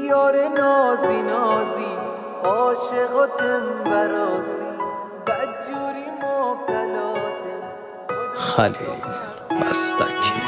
یار نازی نازی عاشقاتم براسی بدجوری مبتلاتم خلیل مستکی.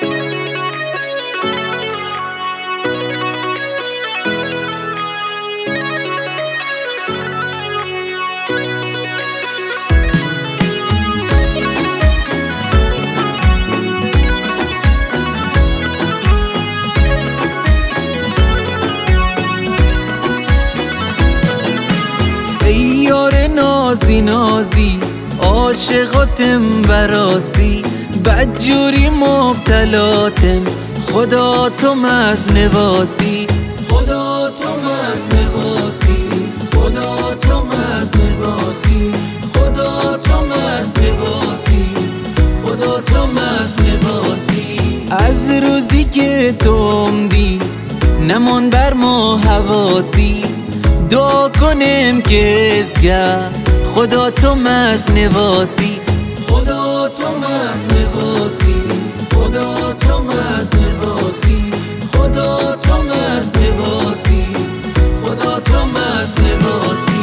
نازی نازی عاشقاتم براسی بدجوری مبتلاتم خدا تو مز نواسی خدا تو مز نواسی خدا تو مز نواسی خدا تو مز نواسی خدا تو مز نواسی از روزی که تو عمدی نمان بر ما حواسی دعا کنم که ازگه خدا تو مز نواسی خدا تو مز نواسی خدا تو مز نواسی خدا تو مز نواسی خدا تو مز نواسی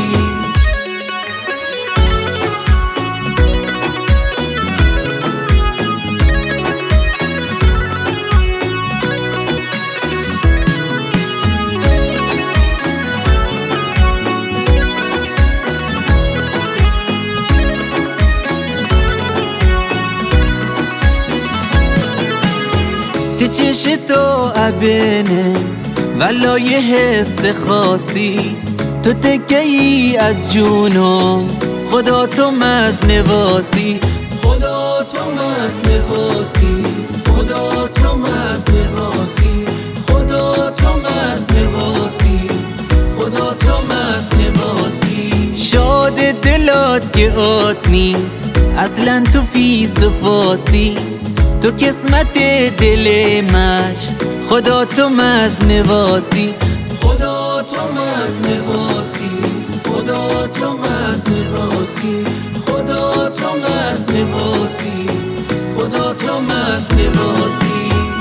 ته چش تو ابنه ولا یه حس خاصی تو تکه ای از جونم خدا تو مز نواسی خدا تو مز نواسی خدا تو مز نواسی خدا تو مز نواسی خدا تو مز نواسی شاد دلات که آتنی اصلا تو فی صفاسی تو قسمت دل مش خدا تو مز نواسی خدا تو مز نواسی خدا تو مز نواسی خدا تو مز نواسی خدا تو مز نواسی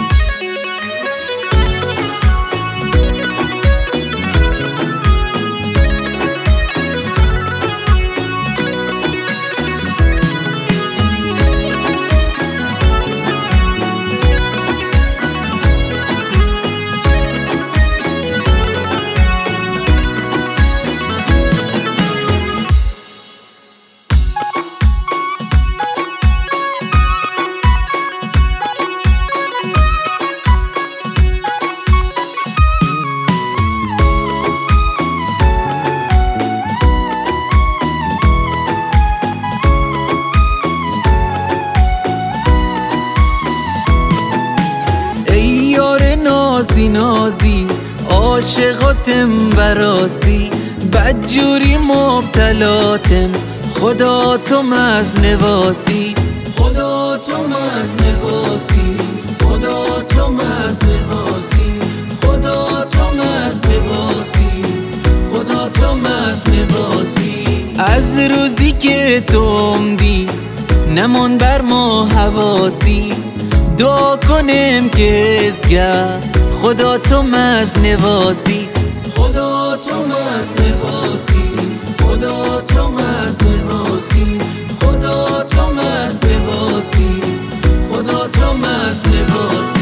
نازی نازی عاشقاتم براسی بدجوری مبتلاتم خدا تو مز نواسی خدا تو مز نواسی خدا تو مز نواسی خدا تو مز نواسی خدا تو مز نواسی از روزی که تو عمدی نمان بر ما حواسی دعا کنم که ازگه خدا تو مز نواسی خدا تو مز نواسی خدا تو مز نواسی خدا تو مز نواسی خدا تو مز نواسی